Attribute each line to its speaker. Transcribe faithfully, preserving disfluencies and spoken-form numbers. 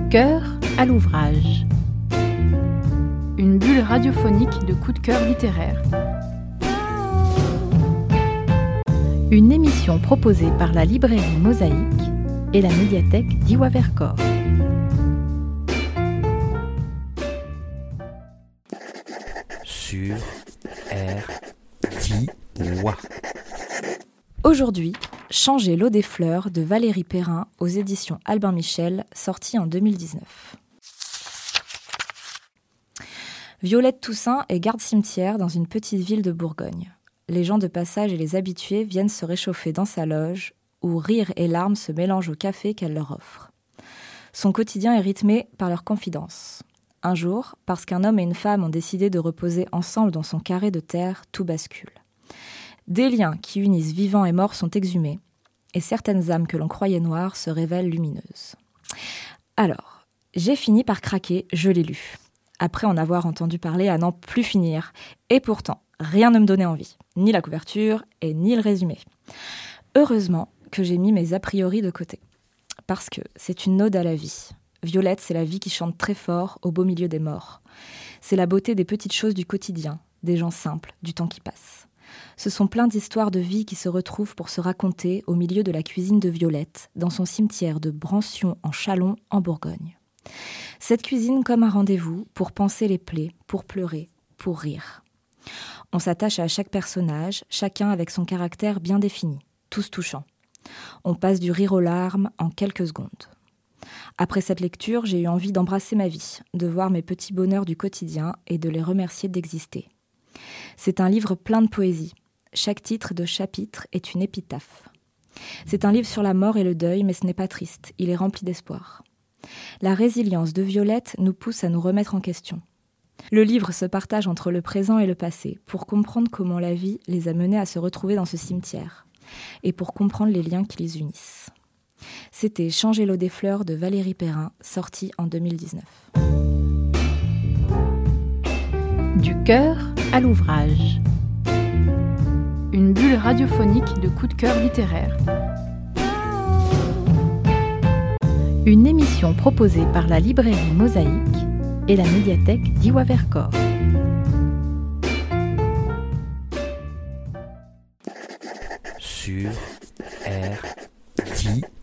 Speaker 1: cœur à l'ouvrage. Une bulle radiophonique de coups de cœur littéraire. Une émission proposée par la librairie Mosaïque et la médiathèque d'Iwa Vercors.
Speaker 2: Sur R d'Iwa.
Speaker 3: Aujourd'hui, Changer l'eau des fleurs de Valérie Perrin aux éditions Albin Michel, sorti en deux mille dix-neuf. Violette Toussaint est garde-cimetière dans une petite ville de Bourgogne. Les gens de passage et les habitués viennent se réchauffer dans sa loge, où rire et larmes se mélangent au café qu'elle leur offre. Son quotidien est rythmé par leurs confidences. Un jour, parce qu'un homme et une femme ont décidé de reposer ensemble dans son carré de terre, tout bascule. Des liens qui unissent vivants et morts sont exhumés, et certaines âmes que l'on croyait noires se révèlent lumineuses. Alors, j'ai fini par craquer, je l'ai lu. Après en avoir entendu parler à n'en plus finir. Et pourtant, rien ne me donnait envie, ni la couverture et ni le résumé. Heureusement que j'ai mis mes a priori de côté, parce que c'est une ode à la vie. Violette, c'est la vie qui chante très fort au beau milieu des morts. C'est la beauté des petites choses du quotidien, des gens simples, du temps qui passe. Ce sont plein d'histoires de vie qui se retrouvent pour se raconter au milieu de la cuisine de Violette, dans son cimetière de Brancion en Châlons, en Bourgogne. Cette cuisine comme un rendez-vous pour panser les plaies, pour pleurer, pour rire. On s'attache à chaque personnage, chacun avec son caractère bien défini, tous touchants. On passe du rire aux larmes en quelques secondes. Après cette lecture, j'ai eu envie d'embrasser ma vie, de voir mes petits bonheurs du quotidien et de les remercier d'exister. C'est un livre plein de poésie. Chaque titre de chapitre est une épitaphe. C'est un livre sur la mort et le deuil, mais ce n'est pas triste, il est rempli d'espoir. La résilience de Violette nous pousse à nous remettre en question. Le livre se partage entre le présent et le passé, pour comprendre comment la vie les a menés à se retrouver dans ce cimetière, et pour comprendre les liens qui les unissent. C'était Changer l'eau des fleurs de Valérie Perrin, sorti en deux mille dix-neuf.
Speaker 1: Du cœur à l'ouvrage. Une bulle radiophonique de coups de cœur littéraire. Une émission proposée par la librairie Mosaïque et la médiathèque d'Iwa Vercors.
Speaker 2: Sur R d'Iwa.